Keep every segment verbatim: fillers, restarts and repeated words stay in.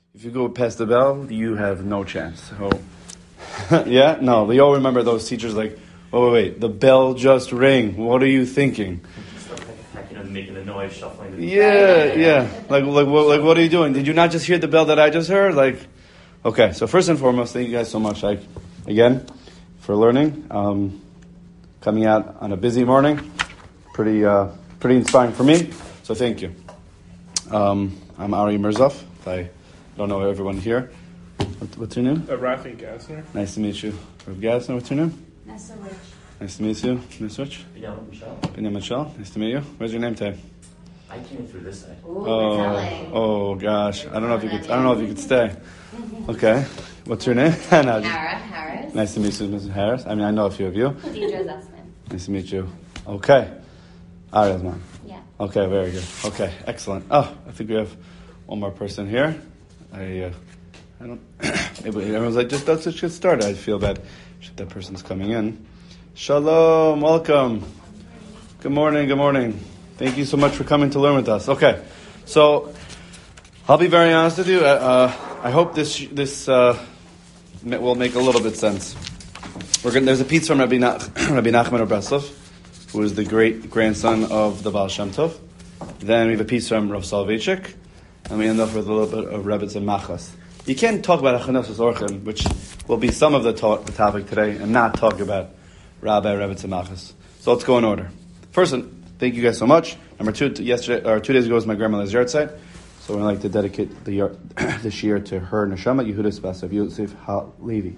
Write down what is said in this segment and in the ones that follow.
If you go past the bell, you have no chance. So, yeah? No, we all remember those teachers like, oh, wait, wait, the bell just rang. What are you thinking? You know, making the noise, shuffling the Yeah, yeah. Like, like, what, like, what are you doing? Did you not just hear the bell that I just heard? Like, okay, so first and foremost, thank you guys so much, like, again, for learning. Um, coming out on a busy morning. Pretty, uh, pretty inspiring for me. So thank you. Um, I'm Ari Mirzov. I don't know everyone here. What, what's your name? Uh, Rafi Gassner. Nice to meet you. Rav Gassner, what's your name? Nessa Rich. Nice to meet you. Miss Rich? Binyamin Michelle. Binyamin Michelle. Nice to meet you. Where's your name tag? I came through this side. Ooh, Oh, telling. oh gosh. I don't know if you could. I don't know if you could stay. Okay. What's your name? No, just- Hara Harris. nice to meet you, Missus Harris. I mean, I know a few of you. Deidre Zussman. Nice to meet you. Okay. Ariel's Yeah. Okay, very good. Okay, excellent. Oh, I think we have one more person here. I, uh, I don't. Maybe everyone's like, just let's just get started. I feel bad. Shit, that person's coming in. Shalom, welcome. Good morning. Good morning. Thank you so much for coming to learn with us. Okay, so I'll be very honest with you. Uh, I hope this this uh, will make a little bit sense. We're gonna, there's a piece from Rabbi, Nach, Rabbi Nachman of Breslov, who is the great grandson of the Baal Shem Tov. Then we have a piece from Rav Soloveitchik, and we end up with a little bit of Rebbetzin Machas. You can't talk about Achanos Orchim, which will be some of the, to- the topic today, and not talk about Rabbi Rebbetzin Machas. So let's go in order. First, thank you guys so much. Number two, yesterday or two days ago was my grandmother's yard site, so we'd like to dedicate the yard, this year to her neshama, Yehuda Basav Yosef HaLevi.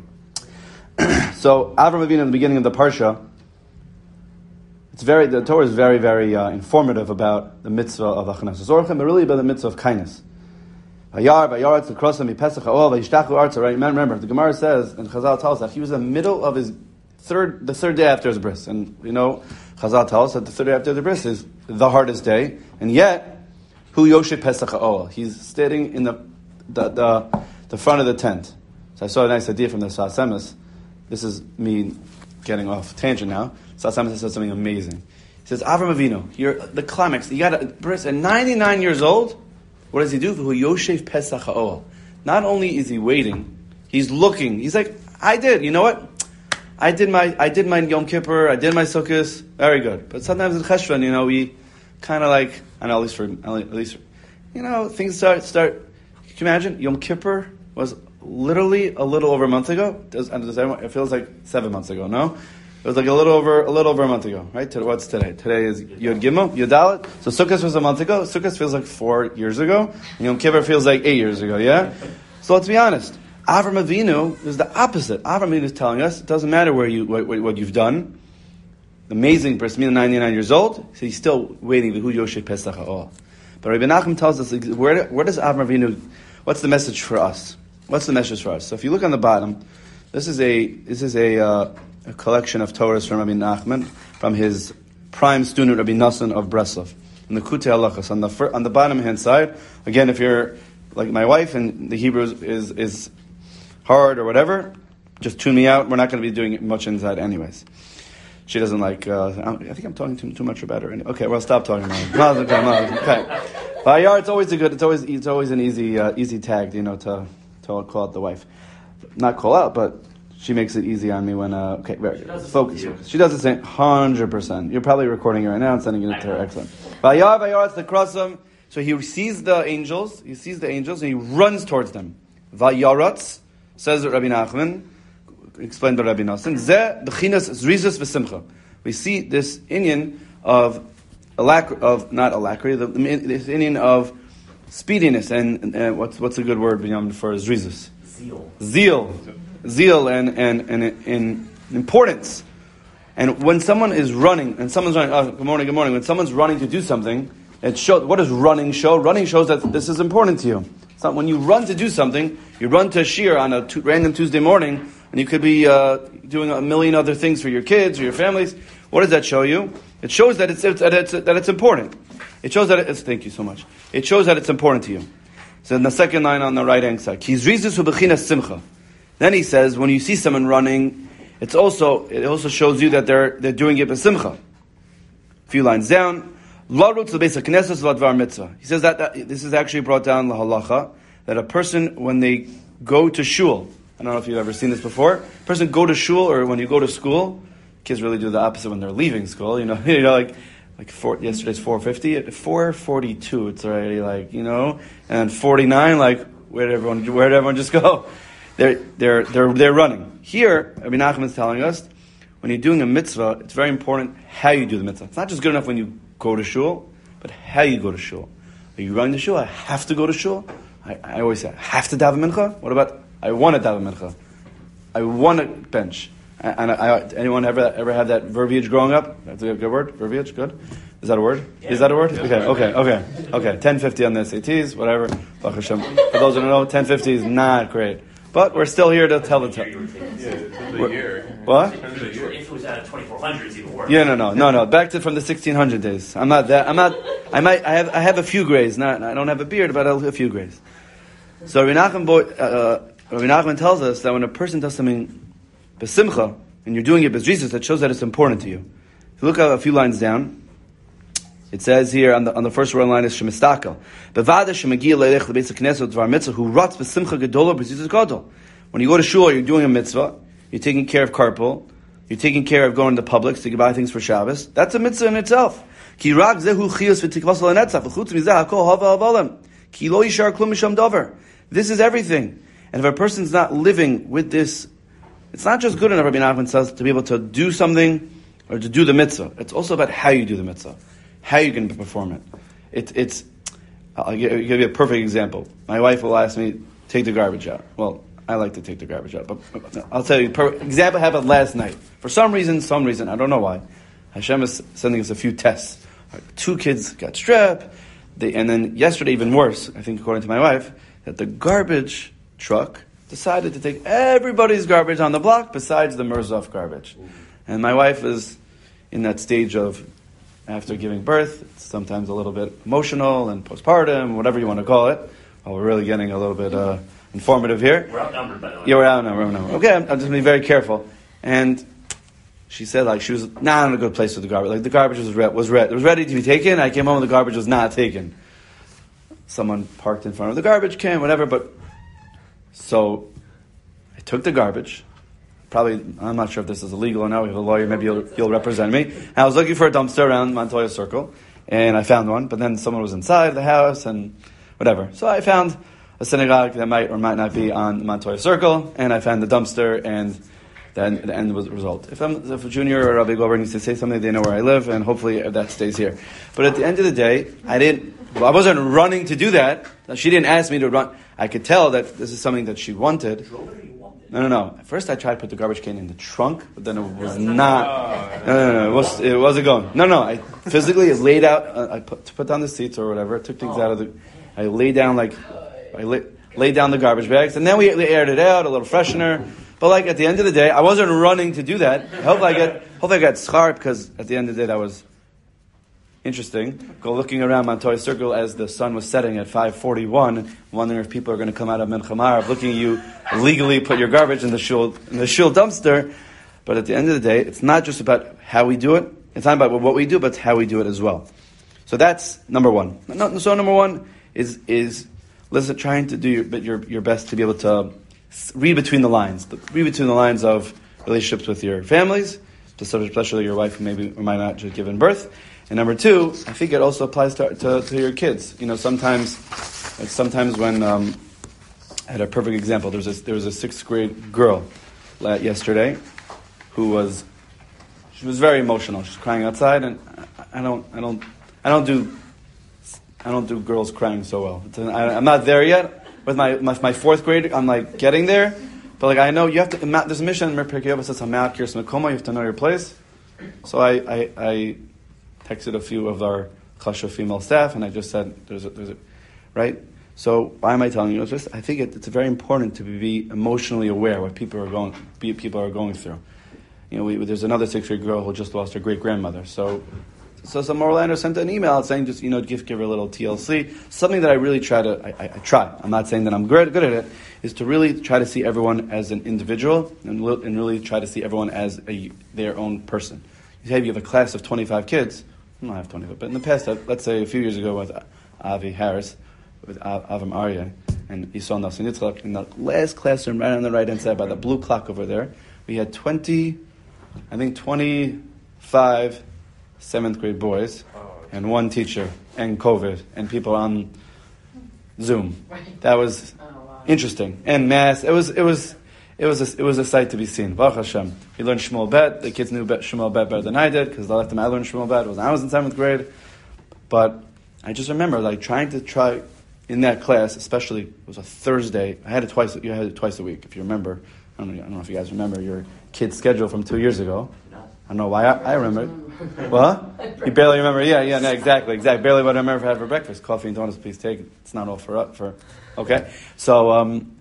So Avram Avinu in the beginning of the parsha, it's very the Torah is very very uh, informative about the mitzvah of Achanas Zorchem, but really about the mitzvah of kindness. Vayar vayaretz l'krosam mipesach ha'ol vayishtachu arza. Right? Remember, the Gemara says and Chazal tells us that he was in the middle of his third the third day after his bris, and you know Chazal tells us that the third day after the bris is the hardest day, and yet hu yoshe pesach ha'ol. He's standing in the the, the the front of the tent. So I saw a nice idea from the Sas Emes. This is me getting off tangent now. Sas Emes says something amazing. He says, Avram Avinu, you're the climax. You got a bris at ninety-nine years old. What does he do? Hu yoshev pesach ha'ol. Not only is he waiting, he's looking. He's like, I did. You know what? I did my I did my Yom Kippur. I did my Sukkot. Very good. But sometimes in Cheshvan, you know, we kind of like, I know at least for at least, you know, things start start. Can you imagine? Yom Kippur was literally a little over a month ago. Does, does everyone, it feels like seven months ago. No, it was like a little over a little over a month ago. Right? What's today? Today is Yud Gimel, Yud Dalet. So Sukkot was a month ago. Sukkot feels like four years ago. And Yom Kippur feels like eight years ago. Yeah. So let's be honest. Avram Avinu is the opposite. Avram Avinu is telling us it doesn't matter where you what, what you've done. Amazing bris milah, ninety-nine years old. So he's still waiting. Hu Yoshe Pesach Ha'ol. But Rabbi Nachum tells us where where does Avram Avinu? What's the message for us? What's the message for us? So if you look on the bottom, this is a this is a, uh, a collection of Torahs from Rabbi Nachman, from his prime student Rabbi Nassan of Breslov, in the Kutei Halachos. On the fir- on the bottom hand side, again, if you're like my wife and the Hebrew is, is is hard or whatever, just tune me out. We're not going to be doing much inside anyways. She doesn't like. Uh, I think I'm talking too, too much about her. Okay, well, stop talking about her. Okay, Vayar, it's always a good. It's always it's always an easy uh, easy tag, you know, to. to call out the wife. Not call out, but she makes it easy on me when, uh, okay, very good. Focus, focus. She does the same, one hundred percent. You're probably recording it right now and sending it to her. Excellent. Vayar, vayar, it's the krosam. So he sees the angels, he sees the angels, and he runs towards them. Vayaratz, says Rabbi Nachman, explained by Rabbi Nassan, Zeh, b'chinas zrizus v'simcha. We see this inyan of, alac- of not alacrity, the, this inyan of speediness and uh, what's what's a good word for zrizus? Zeal. Zeal, zeal, and and and in importance. And when someone is running, and someone's running, oh, good morning, good morning. When someone's running to do something, it shows. What does running show? Running shows that this is important to you. It's not when you run to do something. You run to a shir on a t- random Tuesday morning, and you could be uh, doing a million other things for your kids or your families. What does that show you? It shows that it's, it's, that it's that it's important. It shows that it's, thank you so much. It shows that it's important to you. So in the second line on the right hand side, simcha. Then he says, when you see someone running, it's also it also shows you that they're they're doing it b'simcha. A few lines down, he says that, that this is actually brought down la halacha that a person, when they go to shul, I don't know if you've ever seen this before, a person go to shul, or when you go to school, kids really do the opposite when they're leaving school, you know, you know, like, like four, yesterday's four fifty, at four forty-two, it's already like, you know, and forty-nine, like, where did everyone, where did everyone just go? They're, they're, they're, they're running. Here, Rabbi Nachman is telling us, when you're doing a mitzvah, it's very important how you do the mitzvah. It's not just good enough when you go to shul, but how you go to shul. Are you running to shul? I have to go to shul. I, I always say, I have to daven mincha. What about, I want to daven mincha. I want to bench. And I, I, anyone ever ever have that verbiage growing up? That's a good word? Verbiage? Good? Is that a word? Yeah. Is that a word? Okay, okay, okay. Okay, ten fifty on the S A Ts, whatever. For those who don't know, ten fifty is not great. But we're still here to tell the tale. Yeah, the year. What? If it was out of twenty-four hundred, it's even worse. Yeah, no, no, no, no. Back to from the sixteen hundred days. I'm not that. I'm not. I might. I have. I have a few grays. Not. I don't have a beard, but a few grays. So Rabbi Nachman, uh, Rabbi Nachman tells us that when a person does something besimcha and you're doing it bezrizus, that shows that it's important to you. If you look at a few lines down, it says here on the on the first row line is shemistakel. Bevada shemagi leilech lebeis hakneset dvar mitzvah who rats besimcha gedola bezrizus gadol. When you go to shul, you're doing a mitzvah. You're taking care of carpool. You're taking care of going to Publix to buy things for Shabbos. That's a mitzvah in itself. Ki rak zehu chiyus v'tikvas l'netzach v'chutz mizah hakol hava avalem. Ki lo yishar klum misham davar. This is everything. And if a person's not living with this, it's not just good enough, Rabbi Nachman says, to be able to do something or to do the mitzvah. It's also about how you do the mitzvah. How you can perform it. it it's, I'll give, I'll give you a perfect example. My wife will ask me, take the garbage out. Well, I like to take the garbage out, but I'll tell you, per, example happened last night. For some reason, some reason, I don't know why, Hashem is sending us a few tests. Two kids got strep, they, and then yesterday, even worse, I think according to my wife, that the garbage truck decided to take everybody's garbage on the block besides the Mirzov garbage. And my wife is in that stage of, after giving birth, it's sometimes a little bit emotional and postpartum, whatever you want to call it. Well, we're really getting a little bit uh, informative here. We're outnumbered, by the way. Yeah, we're outnumbered. We're outnumbered. Okay, I'm, I'm just being very careful. And she said, like, she was not in a good place with the garbage. Like, the garbage was re- was re- it was ready to be taken. I came home and the garbage was not taken. Someone parked in front of the garbage can, whatever. But so I took the garbage. Probably, I'm not sure if this is illegal or not. We have a lawyer. Maybe you'll, you'll represent me. And I was looking for a dumpster around Montoya Circle, and I found one. But then someone was inside the house and whatever. So I found a synagogue that might or might not be on Montoya Circle, and I found the dumpster, and then the end was the result. If I'm if a junior or Rabbi Goldberg needs to say something, they know where I live, and hopefully that stays here. But at the end of the day, I didn't. Well, I wasn't running to do that. She didn't ask me to run. I could tell that this is something that she wanted. No, no, no. At first, I tried to put the garbage can in the trunk, but then it was not. No, no, no. It, was, it wasn't going. No, no. I physically laid out. Uh, I put to put down the seats or whatever. I took things out of the. I laid down like. I lay, laid down the garbage bags, and then we aired it out, a little freshener. But like at the end of the day, I wasn't running to do that. I hope I get. Hope I got schar, because at the end of the day, that was interesting. Go looking around Montoya Circle as the sun was setting at five forty-one, wondering if people are going to come out of Mincha Marav, looking at you illegally put your garbage in the shul in the shul dumpster. But at the end of the day, it's not just about how we do it. It's not about what we do, but it's how we do it as well. So that's number one. So number one is is listen, trying to do your your your best to be able to read between the lines, read between the lines of relationships with your families, especially your wife who maybe or might not just given birth. And number two, I think it also applies to, to, to your kids. You know, sometimes, like sometimes when um, I had a perfect example. There was a, there was a sixth grade girl yesterday who was she was very emotional. She was crying outside, and I, I don't I don't I don't do I don't do girls crying so well. It's an, I, I'm not there yet with my, my my fourth grade. I'm like getting there, but like I know you have to. There's a mission. Pirkei Avos says Hamat Kirs Mekoma. You have to know your place. So I I. I texted a few of our Chashuv female staff, and I just said, "There's a, there's a, right." So why am I telling you? It's just I think it, it's very important to be emotionally aware what people are going, people are going through. You know, we, there's another six-year-old girl who just lost her great grandmother. So, so some Orlando sent an email saying, just you know, give give her a little T L C. Something that I really try to, I, I, I try. I'm not saying that I'm good good at it. Is to really try to see everyone as an individual and and really try to see everyone as a their own person. You say you have a class of twenty-five kids. I don't have twenty, but in the past, let's say a few years ago with Avi Harris, with Avram Aryeh, and Yisrael Nasan Yitzchak. In the last classroom, right on the right-hand side, by the blue clock over there, we had twenty, I think twenty-five seventh grade boys, and one teacher, and COVID, and people on Zoom. That was interesting. And mass. It was. It was. It was. A, it was a sight to be seen. Baruch Hashem. We learned Shmuel Bet. The kids knew Bet, Shmuel Bet better than I did because the last time I learned Shmuel Bet was when I was in seventh grade. But I just remember like trying to try in that class, especially it was a Thursday. I had it twice. You had it twice a week, if you remember. I don't know, I don't know if you guys remember your kid's schedule from two years ago. I don't know why I, I remember it. What? You barely remember? Yeah, yeah, no, exactly, exactly. Barely what I remember had for breakfast. Coffee and donuts, please take it. It's not all for for. Okay, so um,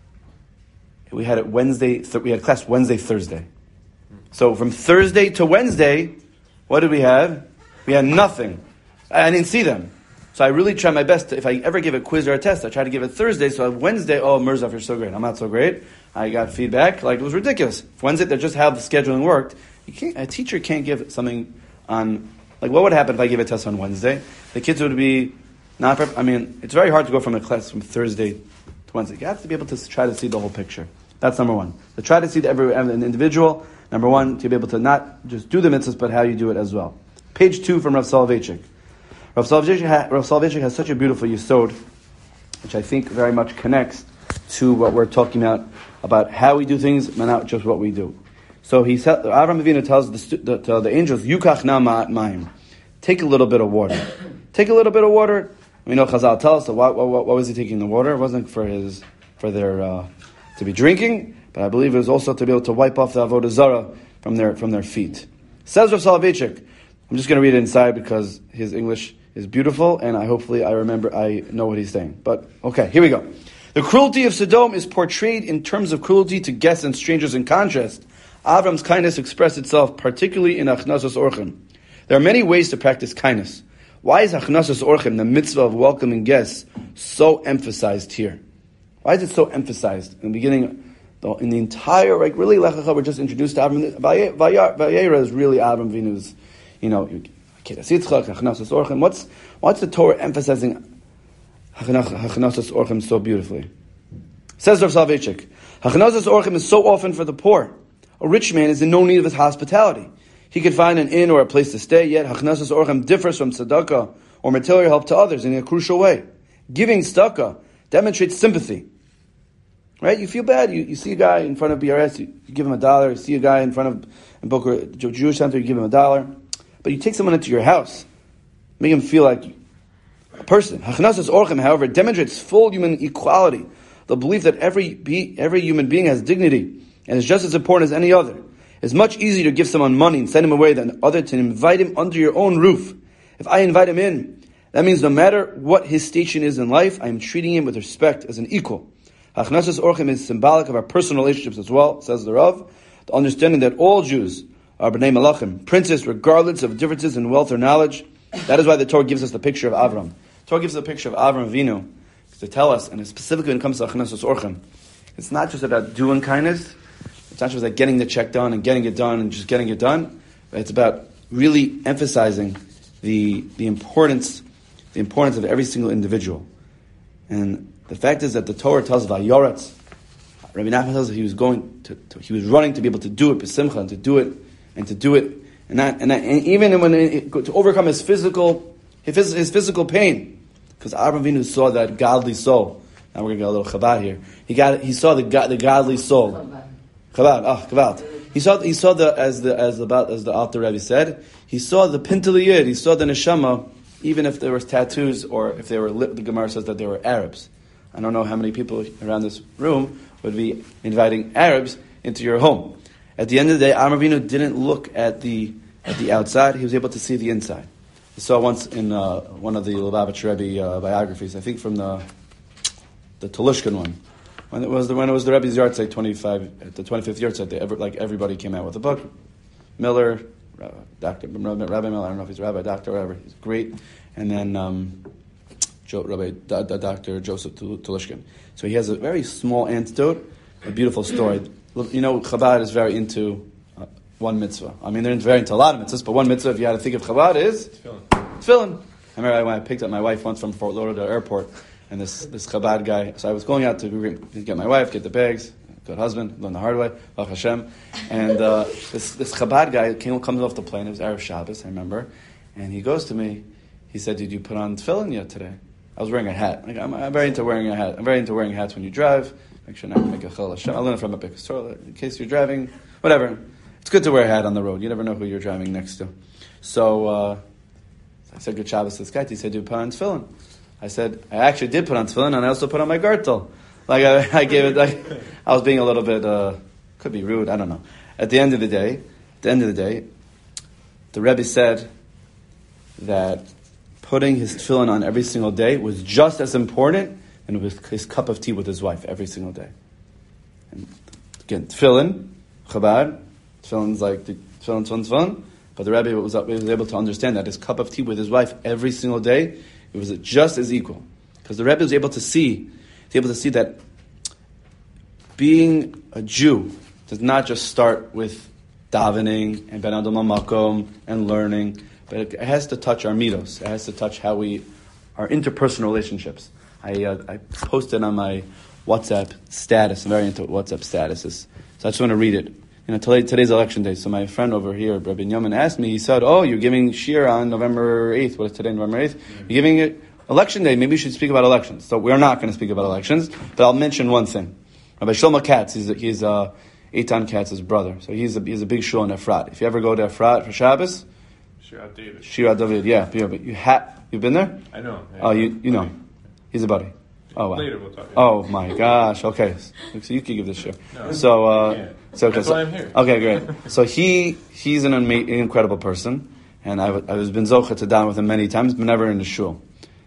we had it Wednesday. Th- we had class Wednesday, Thursday. So from Thursday to Wednesday, what did we have? We had nothing. I, I didn't see them. So I really try my best to, if I ever give a quiz or a test, I try to give it Thursday. So Wednesday, oh, Mirzaf, you're so great. I'm not so great. I got feedback. Like, it was ridiculous. Wednesday, that's just how the scheduling worked. You can't, a teacher can't give something on, like, what would happen if I gave a test on Wednesday? The kids would be not, I mean, it's very hard to go from a class from Thursday to Wednesday. You have to be able to try to see the whole picture. That's number one. To try to see the every, an individual. Number one, to be able to not just do the mitzvahs, but how you do it as well. Page two from Rav Soloveitchik. Rav Soloveitchik, ha, Rav Soloveitchik has such a beautiful yesod, which I think very much connects to what we're talking about, about how we do things, and not just what we do. So he said, Avraham Avinu tells the, the, the, the angels, Yukach na ma'at mayim. Take a little bit of water. Take a little bit of water. We know Chazal tells us, so why, why, why was he taking the water? It wasn't for his, for their, uh, to be drinking, but I believe it was also to be able to wipe off the Avodah Zarah from their, from their feet. Says Rav Soloveitchik, I'm just going to read it inside because his English is beautiful, and I hopefully I remember, I know what he's saying. But, okay, here we go. The cruelty of Sodom is portrayed in terms of cruelty to guests and strangers. In contrast, Avram's kindness expressed itself particularly in Achnasas Orchim. There are many ways to practice kindness. Why is Achnasas Orchim, the mitzvah of welcoming guests, so emphasized here? Why is it so emphasized? In the beginning, in the entire, like really, Lech Lecha, we're just introduced to Avram. Vayera is really Avram Vinu's, you know, What's what's the Torah emphasizing Hachanasas Orchim so beautifully? Says Rav Soloveitchik, Hachanasas Orchim is so often for the poor. A rich man is in no need of his hospitality. He could find an inn or a place to stay, yet Hachanasas Orchim differs from tzedakah or material help to others in a crucial way. Giving tzedakah demonstrates sympathy. Right? You feel bad. You, you see a guy in front of B R S, you, you give him a dollar. You see a guy in front of in Boca Jewish Center, you give him a dollar. But you take someone into your house, make him feel like a person. Hachanasas Orchim, however, demonstrates full human equality, the belief that every be, every human being has dignity and is just as important as any other. It's much easier to give someone money and send him away than other to invite him under your own roof. If I invite him in, that means no matter what his station is in life, I am treating him with respect as an equal. Hachanasas Orchim is symbolic of our personal relationships as well, says the Rav, the understanding that all Jews are B'nai Malachim, princes, regardless of differences in wealth or knowledge. That is why the Torah gives us the picture of Avram. The Torah gives us the picture of Avram Avinu to tell us, and specifically when it comes to Hachanasas Orchim, it's not just about doing kindness, it's not just about getting the check done and getting it done and just getting it done, but it's about really emphasizing the the importance the importance of every single individual. And the fact is that the Torah tells Vayoratz, Rabbi Nachman tells us he was going to, to he was running to be able to do it b'simcha and to do it and to do it and that and, that, and even when it, to overcome his physical his, his physical pain, because Avraham Avinu saw that godly soul. Now we're gonna get a little Chabad here. He got he saw the the godly soul. Chabad, ah, Chabad. He saw he saw the as the as the as the Alter Rebbe said. He saw the Pintel Yid. He saw the neshama, even if there was tattoos or if they were. The Gemara says that they were Arabs. I don't know how many people around this room would be inviting Arabs into your home. At the end of the day, Avraham Avinu didn't look at the at the outside; he was able to see the inside. I saw once in uh, one of the Lubavitch Rebbe uh, biographies, I think from the the Tolushkin one, when it was the when it was the Rebbe's yahrzeit twenty-five at the twenty-fifth yahrzeit, they ever, like everybody came out with a book. Miller, uh, Doctor Rabbi Miller, I don't know if he's a rabbi, doctor, whatever. He's great, and then. Um, Joe, Rabbi, da, da, Doctor Joseph Tolushkin. So he has a very small antidote, a beautiful story. You know, Chabad is very into uh, one mitzvah. I mean, they're very into a lot of mitzvahs, but one mitzvah, if you had to think of Chabad, is Tefillin. Tefillin. I remember when I picked up my wife once from Fort Lauderdale Airport, and this this Chabad guy. So I was going out to get my wife, get the bags. Good husband, learn the hard way, Baruch Hashem. And uh, this this Chabad guy came comes off the plane. It was Erev Shabbos, I remember, and he goes to me. He said, "Did you put on tefillin yet today?" I was wearing a hat. Like, I'm, I'm very into wearing a hat. I'm very into wearing hats when you drive. Make sure not to make a chil Hashem. I learned it from a Bikus Torah. In case you're driving, whatever. It's good to wear a hat on the road. You never know who you're driving next to. So uh, I said, "Good Shabbos to this guy." He said, "Do you put on tefillin?" I said, "I actually did put on tefillin, and I also put on my gartel." Like I, I gave it, like I was being a little bit, uh, could be rude, I don't know. At the end of the day, at the end of the day, the Rebbe said that putting his tefillin on every single day was just as important and with his cup of tea with his wife every single day. And again, tefillin, Chabad, tefillin's like the tefillin, tefillin, tefillin, but the Rebbe was, was able to understand that his cup of tea with his wife every single day, it was just as equal. Because the Rebbe was able to see able to see that being a Jew does not just start with davening and ben adom makom and learning, but it has to touch our midos. It has to touch how we, our interpersonal relationships. I uh, I posted on my WhatsApp status. I'm very into WhatsApp statuses, so I just want to read it. You know, today, today's election day. So my friend over here, Rabbi Yoman, asked me. He said, "Oh, you're giving shir on November eighth. What is today? November eighth. You're giving it." Election day, maybe we should speak about elections. So we're not going to speak about elections, but I'll mention one thing. Rabbi Shlomo Katz, he's, he's uh, Eitan Katz's brother. So he's a, he's a big shul in Efrat. If you ever go to Efrat for Shabbos, Shirat David. Shirat David, yeah. But you ha- you've been there? I know. Yeah. Oh, you you know. He's a buddy. Oh, wow. Later we'll talk. Yeah. Oh, my gosh. Okay. So you can give this shir. No. So, uh, Yeah. so, That's so, why I'm here. Okay, great. So he he's an ama- incredible person. And I, I was been zocha to down with him many times, but never in the shul.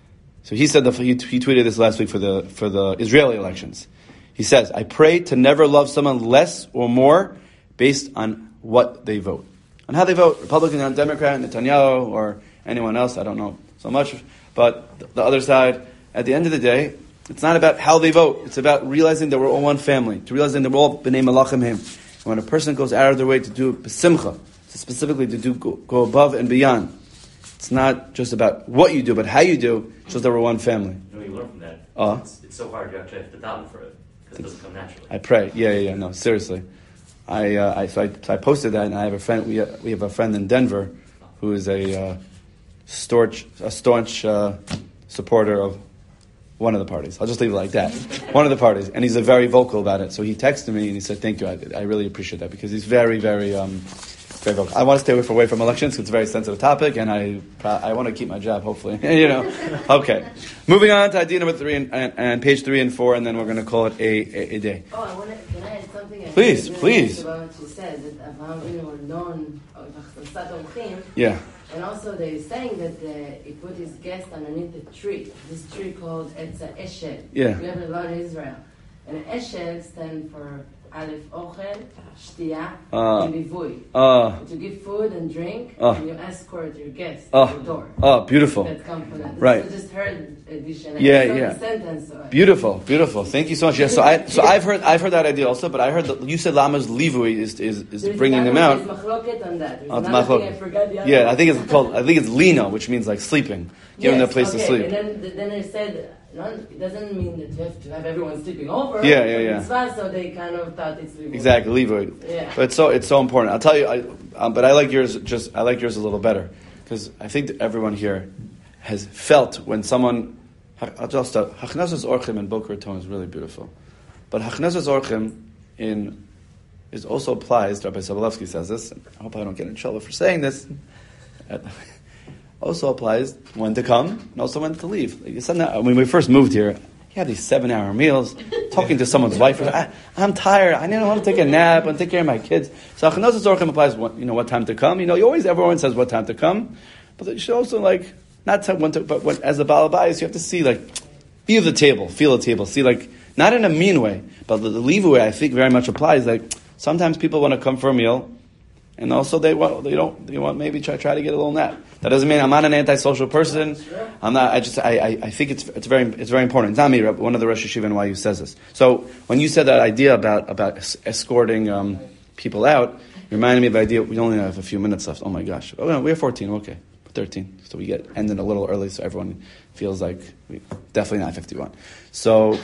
So he said that he, he tweeted this last week for the for the Israeli elections. He says, "I pray to never love someone less or more based on what they vote, on how they vote, Republican or Democrat, Netanyahu or anyone else. I don't know so much, but the, the other side. At the end of the day, it's not about how they vote. It's about realizing that we're all one family, to realizing that we're all b'nei malachim him. And when a person goes out of their way to do b'simcha, specifically to do go, go above and beyond." It's not just about what you do, but how you do, shows that we're one family. You know, you learn from that. Uh, it's, it's so hard you actually have to daven for it because it doesn't come naturally. I pray. Yeah, yeah, yeah. No, seriously. I, uh, I, so I, so I posted that, and I have a friend. We, uh, we have a friend in Denver who is a uh, staunch, a staunch uh, supporter of one of the parties. I'll just leave it like that. One of the parties, and he's a very vocal about it. So he texted me and he said, "Thank you. I, I really appreciate that," because he's very, very. Um, Very vocal. I want to stay away from, away from elections because it's a very sensitive topic, and I I want to keep my job, hopefully. you know. Okay. Moving on to idea number three and, and, and page three and four, and then we're going to call it a, a, a day. Oh, I want to, can I add something? I Please, think please. About what you said, that Abraham Avinu were known of Achsasat Orchim, Yeah. and also they're saying that uh, he put his guest underneath a tree, this tree called Etza Eshel. Yeah. We have a lot in Israel. And Eshel stands for Aleph Ochel, Shtiya, Uh, and Livui. Uh, To give food and drink, Uh, and you escort your guests uh, to the door. oh, beautiful. That come from that. Right. I just heard addition. Yeah, I saw yeah. the sentence. So I- Beautiful, beautiful. Thank you so much. Yeah, so I so I've heard I've heard that idea also, but I heard that you said Lama's livui is is, is There's bringing them another- out. There's machloket on that. There's Oh, it's another thing machlok. I forgot the other Yeah, one. I think it's called I think it's lina, which means like sleeping, giving them a place okay. to sleep. And then, then I said, no, it doesn't mean that you have to have everyone sleeping over. Yeah, yeah, yeah. Mitzvah, so they kind of thought it's legal. Exactly, livui. Yeah. But it's so it's so important. I'll tell you, I, um, but I like yours. Just I like yours a little better because I think that everyone here has felt when someone. I'll just uh, Hachnasas Orchim in Boker Raton is really beautiful, but Hachnasas Orchim in is also applies. Rabbi Sobolevsky says this. And I hope I don't get in trouble for saying this. Also applies when to come and also when to leave. Like, it's not, when we first moved here, you had these seven-hour meals, talking to someone's wife. I, I'm tired. I don't want to take a nap. I want to take care of my kids. So Hachnasas Orchim applies. What, you know what time to come. You know, you always everyone says what time to come, but you should also like not tell when to. But when, as a Baal Bayis, you have to see like feel the table, feel the table, see like not in a mean way, but the, the leave way I think very much applies. Like sometimes people want to come for a meal. And also they want they don't they want maybe try try to get a little nap. That doesn't mean I'm not an antisocial person. I'm not. I just I, I, I think it's it's very it's very important. It's not me. One of the Rosh Yeshiva N Y U says this. So when you said that idea about about escorting um, people out, it reminded me of the idea. We only have a few minutes left. Oh my gosh. Oh no, we have fourteen. Okay, thirteen. So we get ended a little early, so everyone feels like definitely not fifty-one. So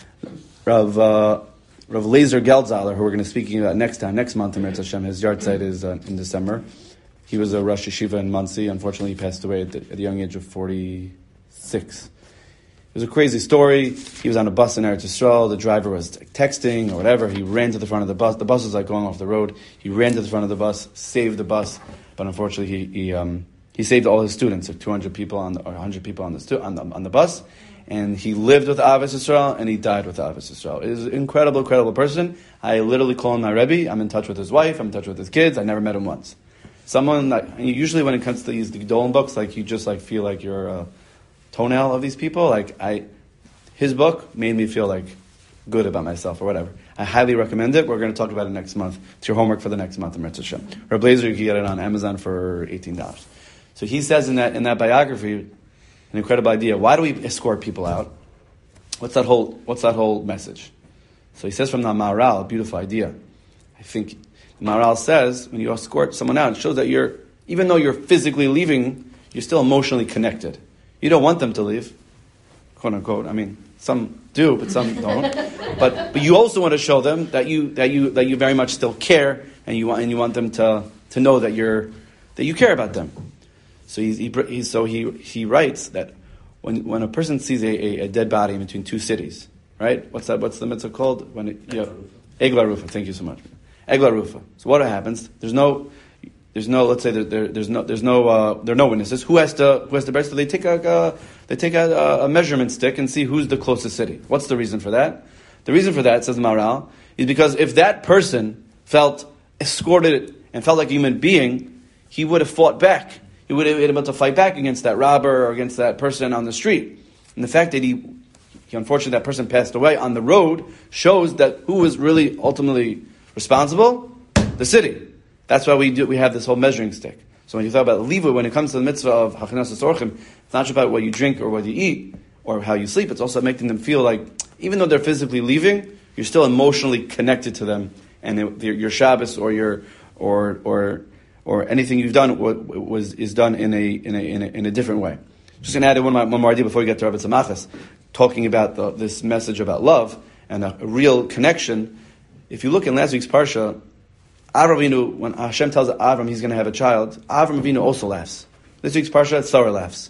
Rav uh, Rav Lazer Geldzaler, who we're going to be speaking about next time, next month in Meretz Hashem, his yard site is uh, in December. He was a Rosh Yeshiva in Monsey. Unfortunately, he passed away at the, at the young age of forty-six. It was a crazy story. He was on a bus in Eretz Yisrael. The driver was texting or whatever. He ran to the front of the bus. The bus was like going off the road. He ran to the front of the bus, saved the bus, but unfortunately, he he, um, he saved all his students, of two hundred people on the, or one hundred people on the stu- on the on the bus. And he lived with Ahavas Yisrael, and he died with Ahavas Yisrael. He is an incredible, incredible person. I literally call him my Rebbe. I'm in touch with his wife. I'm in touch with his kids. I never met him once. Someone like, usually when it comes to these Gedolim books, like you just like feel like you're a toenail of these people. Like I, his book made me feel like good about myself or whatever. I highly recommend it. We're going to talk about it next month. It's your homework for the next month in Meretz Hashem. Reb Blazer, you can get it on Amazon for eighteen dollars. So he says in that in that biography, an incredible idea. Why do we escort people out? What's that whole What's that whole message? So he says from the Maharal, a beautiful idea. I think the Maharal says when you escort someone out, it shows that you're, even though you're physically leaving, you're still emotionally connected. You don't want them to leave, quote unquote. I mean, some do, but some don't. But but you also want to show them that you that you that you very much still care, and you want and you want them to to know that you're that you care about them. So he, he, he so he he writes that when when a person sees a, a, a dead body in between two cities, right? What's that? What's the mitzvah called? When it, yeah, Egla Rufa. Thank you so much. Egla Rufa. So what happens? There's no there's no let's say there, there there's no there's no uh, there are no witnesses. Who has to who has to bury? So they take a uh, they take a, a measurement stick and see who's the closest city. What's the reason for that? The reason for that, says the Maharal, is because if that person felt escorted and felt like a human being, he would have fought back. He would have been able to fight back against that robber or against that person on the street. And the fact that he, he unfortunately, that person passed away on the road shows that who was really ultimately responsible? The city. That's why we do. We have this whole measuring stick. So when you talk about Levu, when it comes to the mitzvah of Hachanas Orchim, it's not just about what you drink or what you eat or how you sleep. It's also making them feel like, even though they're physically leaving, you're still emotionally connected to them, and it, your Shabbos or your or or or anything you've done was is done in a in a in a, in a different way. Just going to add one, one more idea before we get to Rabbi Tzemachas, talking about the, this message about love and a, a real connection. If you look in last week's parsha, Avram Avinu, when Hashem tells Avram he's going to have a child, Avram Avinu also laughs. This week's parsha, Sarah laughs,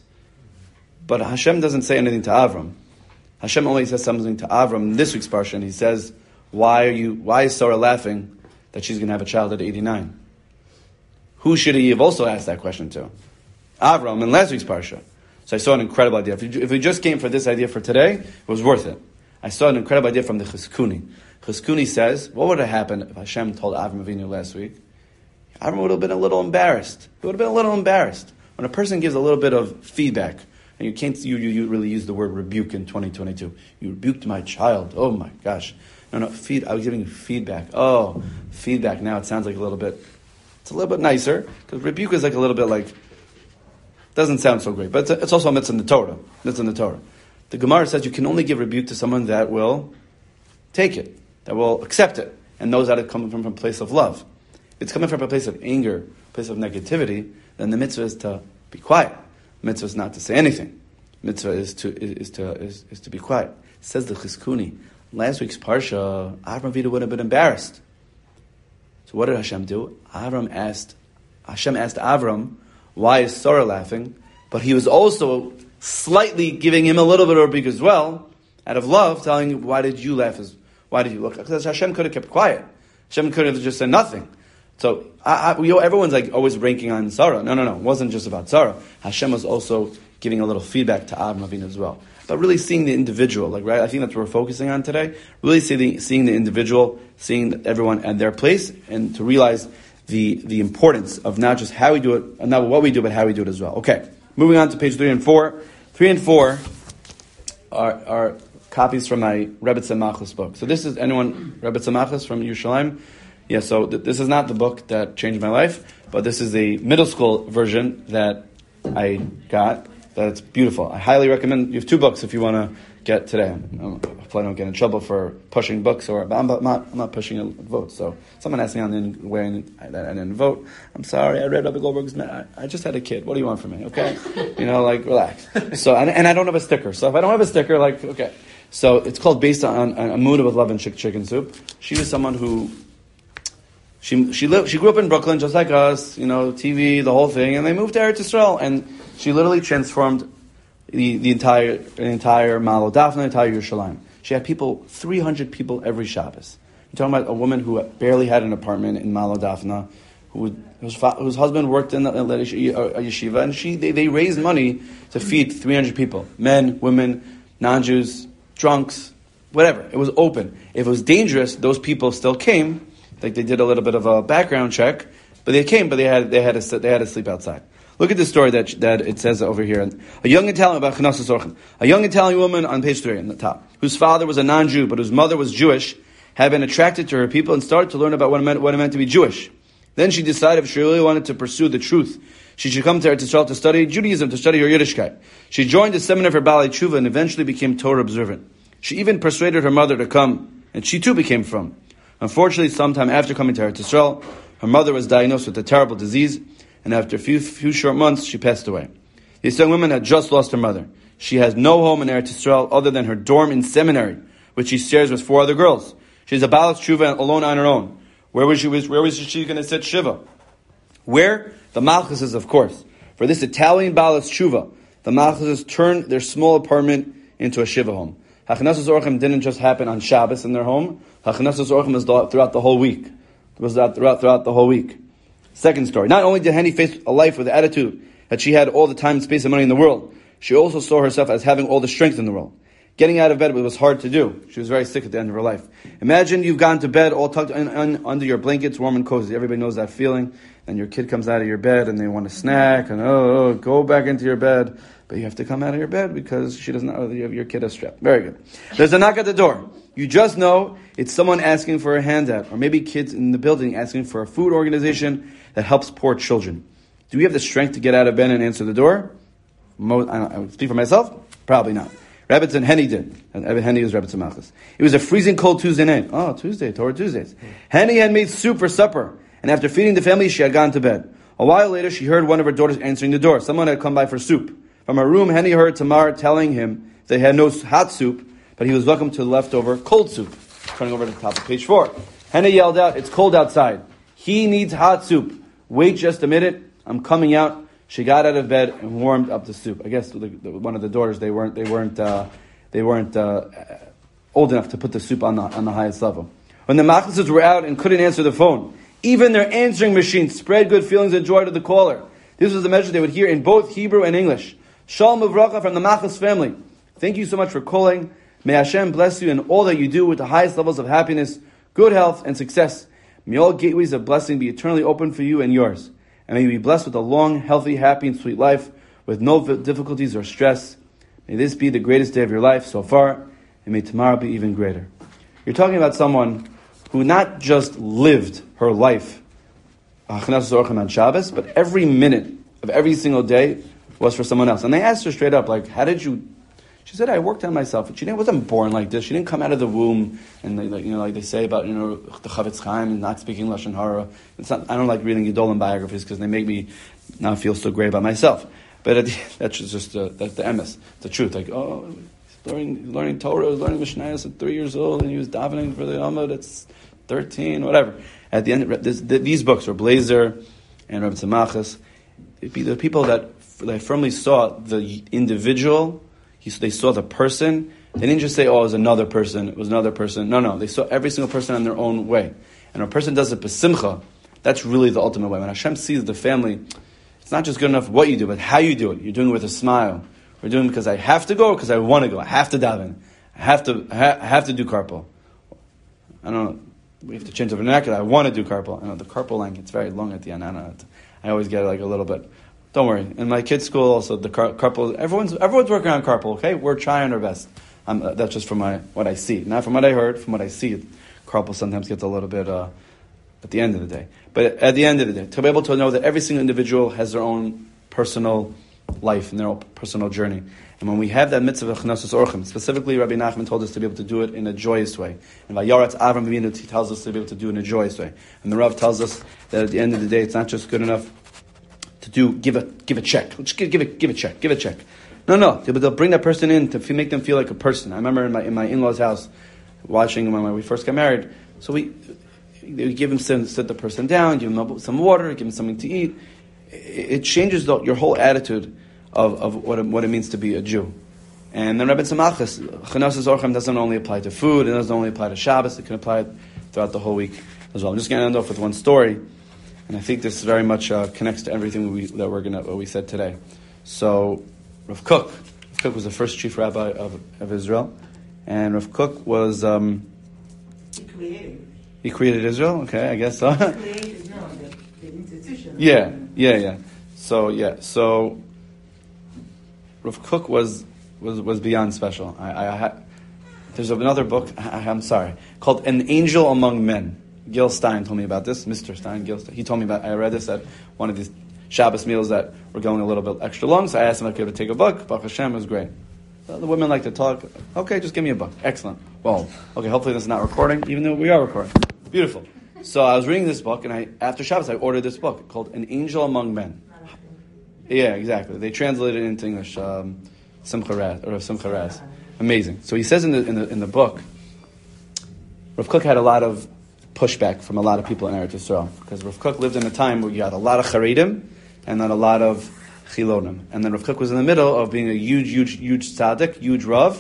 but Hashem doesn't say anything to Avram. Hashem only says something to Avram in this week's parsha, and he says, "Why are you? Why is Sarah laughing that she's going to have a child at eighty-nine?" Who should he have also asked that question to? Avram in last week's parsha. So I saw an incredible idea. If, you, if we just came for this idea for today, it was worth it. I saw an incredible idea from the Chizkuni. Chizkuni says, what would have happened if Hashem told Avram Avinu last week? Avram would have been a little embarrassed. He would have been a little embarrassed. When a person gives a little bit of feedback, and you can't you, you, you really use the word rebuke in twenty twenty-two. You rebuked my child. Oh my gosh. No, no, feed, I was giving you feedback. Oh, feedback. Now it sounds like a little bit, it's a little bit nicer, because rebuke is like a little bit like, doesn't sound so great. But it's, it's also a mitzvah in the Torah. Mitzvah in the Torah. The Gemara says you can only give rebuke to someone that will take it, that will accept it, and knows that it's coming from, from a place of love. If it's coming from a place of anger, a place of negativity, then the mitzvah is to be quiet. Mitzvah is not to say anything. Mitzvah is to is, is to is, is to be quiet. Says the Chizkuni. Last week's parsha, Avram Avinu would have been embarrassed. So what did Hashem do? Avram asked, Hashem asked Avram, why is Sarah laughing? But he was also slightly giving him a little bit of rebuke as well, out of love, telling him, why did you laugh? As, why did you look? Because Hashem could have kept quiet. Hashem could have just said nothing. So I, I, you know, everyone's like always ranking on Sarah. No, no, no. It wasn't just about Sarah. Hashem was also giving a little feedback to Avram Avinu as well. But really seeing the individual, like right, I think that's what we're focusing on today. Really seeing the, seeing the individual, seeing everyone at their place, and to realize the the importance of not just how we do it, not what we do, but how we do it as well. Okay, moving on to page three and four. Three and four are are copies from my Rebbe Tzemachas book. So this is anyone Rebbe Tzemachas from Yerushalayim. Yeah, so th- this is not the book that changed my life, but this is a middle school version that I got that it's beautiful. I highly recommend. You have two books if you want to get today. I'm, hopefully I don't get in trouble for pushing books, or but I'm not, I'm not pushing a vote. So someone asked me on the way I, I didn't vote. I'm sorry. I read Rabbi Goldberg's. I, I just had a kid. What do you want from me? Okay, you know, like relax. So and, and I don't have a sticker. So if I don't have a sticker, like okay. So it's called Based on, on Amunah with Love and Chick Chicken Soup. She was someone who she she lived she grew up in Brooklyn just like us. You know, T V, the whole thing, and they moved to Eretz Yisrael, and she literally transformed the, the entire the entire Malo Dafna, the entire Yerushalayim. She had people, three hundred people every Shabbos. You're talking about a woman who barely had an apartment in Malo Dafna, who whose, whose husband worked in a, a yeshiva, and she they, they raised money to feed three hundred people, men, women, non-Jews, drunks, whatever. It was open. If it was dangerous, those people still came. Like they did a little bit of a background check, but they came, but they had they had to they had to sleep outside. Look at the story that that it says over here. A young Italian about Chanasas Orchim. A young Italian woman on page three in the top, whose father was a non-Jew, but whose mother was Jewish, had been attracted to her people and started to learn about what it meant, what it meant to be Jewish. Then she decided if she really wanted to pursue the truth, she should come to Eretz Yisrael to study Judaism, to study her Yiddishkeit. She joined the seminary for Balei Tshuva and eventually became Torah observant. She even persuaded her mother to come, and she too became from. Unfortunately, sometime after coming to Eretz Yisrael, her mother was diagnosed with a terrible disease, and after a few few short months, she passed away. This young woman had just lost her mother. She has no home in Eretz Yisrael other than her dorm in seminary, which she shares with four other girls. She's a Balas Tshuva alone on her own. Where was she? Where was she going to sit Shiva? Where? The Malchuses, of course. For this Italian Balas Tshuva, the Malchuses turned their small apartment into a Shiva home. Hachanasas Orchim didn't just happen on Shabbos in their home. Hachanasas Orchim is throughout the whole week. It was throughout, throughout the whole week. Second story. Not only did Henny face a life with the attitude that she had all the time, space, and money in the world, she also saw herself as having all the strength in the world. Getting out of bed was hard to do. She was very sick at the end of her life. Imagine you've gone to bed all tucked in, in, under your blankets, warm and cozy. Everybody knows that feeling. And your kid comes out of your bed and they want a snack and oh, oh go back into your bed. But you have to come out of your bed because she doesn't know you have your kid is strapped. Very good. There's a knock at the door. You just know it's someone asking for a handout, or maybe kids in the building asking for a food organization that helps poor children. Do we have the strength to get out of bed and answer the door? Most, I, don't, I speak for myself. Probably not. Rebbetzin Henny did. And Henny was Rebbetzin Malchus. It was a freezing cold Tuesday night. Oh, Tuesday, Torah Tuesdays. Henny had made soup for supper, and after feeding the family, she had gone to bed. A while later, she heard one of her daughters answering the door. Someone had come by for soup. From her room, Henny heard Tamar telling him they had no hot soup, but he was welcome to the leftover cold soup. Turning over to the top of page four. Henny yelled out, "It's cold outside. He needs hot soup. Wait just a minute. I'm coming out." She got out of bed and warmed up the soup. I guess the, the, one of the daughters, they weren't, they weren't, uh, they weren't uh, old enough to put the soup on the on the highest level. When the Malchuses were out and couldn't answer the phone, even their answering machine spread good feelings and joy to the caller. This was the message they would hear in both Hebrew and English. Shalom uvracha from the Malchus family. Thank you so much for calling. May Hashem bless you in all that you do with the highest levels of happiness, good health, and success. May all gateways of blessing be eternally open for you and yours. And may you be blessed with a long, healthy, happy, and sweet life with no difficulties or stress. May this be the greatest day of your life so far, and may tomorrow be even greater. You're talking about someone who not just lived her life on Shabbos, but every minute of every single day was for someone else. And they asked her straight up, like, how did you... She said, I worked on myself. She didn't, wasn't born like this. She didn't come out of the womb and, they, like, you know, like they say about, you know, the Chavetz Chaim and not speaking Lashon Hara. It's not, I don't like reading Gedolim biographies because they make me not feel so great about myself. But it, that's just uh, that's the emes, the truth. Like, oh, he's learning, learning Torah, learning Mishnayos at three years old, and he was davening for the Amud at thirteen, whatever. At the end, this, these books, Reb Blazer and Reb Tzemachas, the people that, that firmly saw the individual. They saw the person. They didn't just say, oh, it was another person, it was another person. No, no. They saw every single person in their own way. And when a person does it b'simcha, that's really the ultimate way. When Hashem sees the family, it's not just good enough what you do, but how you do it. You're doing it with a smile. We're doing it because I have to go or because I want to go. I have to daven. I have to I have to do carpal. I don't know. We have to change the vernacular. I want to do carpal. I know the carpal line gets very long at the end. I don't know. I always get like a little bit... Don't worry. In my kids' school, also the car- carpal. Everyone's everyone's working on carpal. Okay, we're trying our best. Um, uh, that's just from my what I see, not from what I heard. From what I see, carpal sometimes gets a little bit uh, at the end of the day. But at the end of the day, to be able to know that every single individual has their own personal life and their own personal journey. And when we have that mitzvah of Chnasos Orchim, specifically Rabbi Nachman told us to be able to do it in a joyous way. And Vayaratz Avram Avinu, he tells us to be able to do it in a joyous way. And the Rav tells us that at the end of the day, it's not just good enough to do give a give a check. Just give, give a give a check. Give a check. No, no. They'll, they'll bring that person in to f- make them feel like a person. I remember in my in my in-laws' house, watching when we first got married. So we they would give him sit, sit the person down, give him some water, give him something to eat. It, it changes the, your whole attitude of, of what, it, what it means to be a Jew. And then Rabbi Tzemachas, Chnasos Orchim doesn't only apply to food, it doesn't only apply to Shabbos, it can apply throughout the whole week as well. I'm just going to end off with one story, and I think this very much uh, connects to everything we, that we're gonna, what we said today. So, Rav Kook, Rav Kook was the first chief rabbi of, of Israel, and Rav Kook was... Um, he created He created Israel? Okay, I guess so. He created, no, the, the institution. Yeah, yeah, yeah. So, yeah, so... Rav Kook was was, was beyond special. I, I, I There's another book, I, I'm sorry, called An Angel Among Men. Gil Stein told me about this, Mister Stein, Gil Stein. He told me about, I read this at one of these Shabbos meals that were going a little bit extra long, so I asked him if I could take a book. Baruch Hashem, it was great. Well, the women like to talk. Okay, just give me a book. Excellent. Well, okay, hopefully this is not recording, even though we are recording. Beautiful. So I was reading this book, and I after Shabbos I ordered this book called An Angel Among Men. Yeah, exactly. They translated it into English, um, Simcha Raz, or Simcha Raz. Amazing. So he says in the in the in the book, Rav Kook had a lot of pushback from a lot of people in Eretz Yisrael, because Rav Kook lived in a time where you had a lot of Charedim and then a lot of Chilonim, and then Rav Kook was in the middle of being a huge, huge, huge tzaddik, huge Rav,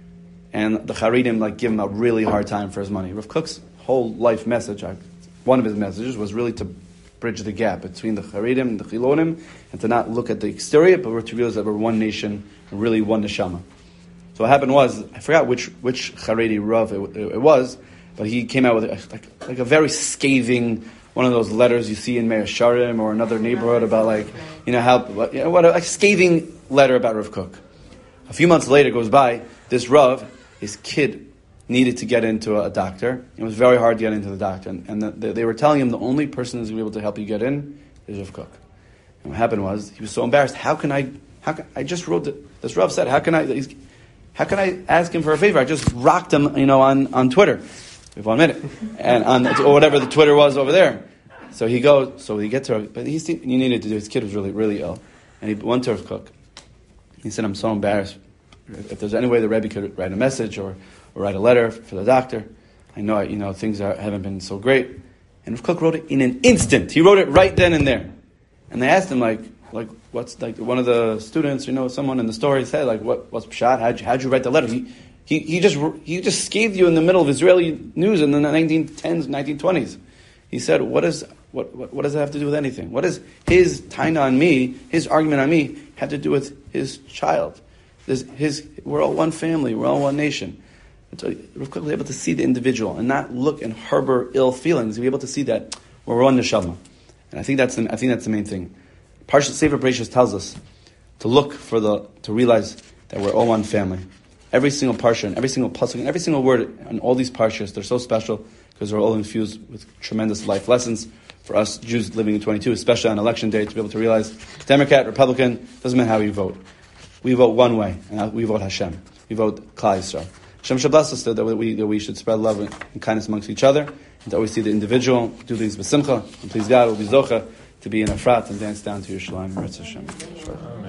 and the Charedim like give him a really hard time for his money. Rav Kook's whole life message, one of his messages, was really to bridge the gap between the Charedim and the Chilonim, and to not look at the exterior, but to realize that we're one nation, and really one neshama. So what happened was, I forgot which which Haredi Rav it, it, it was, but he came out with a, like like a very scathing, one of those letters you see in Meir Sharim or another neighborhood about like, you know, how, you know, what a, a scathing letter about Rav Kook. A few months later goes by, this Rav, his kid needed to get into a, a doctor. It was very hard to get into the doctor, and, and the, the, they were telling him the only person who's going to be able to help you get in is Rav Kook. And what happened was, he was so embarrassed. How can I, how can, I just wrote, the, this Rav said, how can I, he's, how can I ask him for a favor? I just rocked him, you know, on, on Twitter. We have one minute. And on, or whatever the Twitter was over there. So he goes, so he gets to her, but he he needed to do, his kid was really, really ill. And he went to Rav Kook. He said, I'm so embarrassed. If there's any way the Rebbe could write a message or, or write a letter for the doctor, I know, you know, things are, haven't been so great. And Rav Kook wrote it in an instant. He wrote it right then and there. And they asked him, like, like, what's, like, one of the students, you know, someone in the story said, like, what, what's Pshat? How'd you, how'd you write the letter? He, he, he just, he just scathed you in the middle of Israeli news in the nineteen tens, nineteen twenties. He said, what is, what, what, what does it have to do with anything? What does his taina on me, his argument on me, have to do with his child? This, his, we're all one family, we're all one nation. And so Rav Kook was able to see the individual and not look and harbor ill feelings. Be able to see that we're one neshama. And I think that's the, I think that's the main thing. Parshat Sefer Bereshis tells us to look for the, to realize that we're all one family. Every single parsha and every single pasuk and every single word on all these parshas, they're so special because they're all infused with tremendous life lessons for us Jews living in twenty-two, especially on election day, to be able to realize Democrat, Republican, doesn't matter how you vote. We vote one way, and we vote Hashem. We vote Klal Yisrael. Hashem should bless us that we, that we should spread love and kindness amongst each other, and to always see the individual, do things with simcha, and please God, we'll be zocha to be in Efrat and dance down to Yerushalayim. Hashem.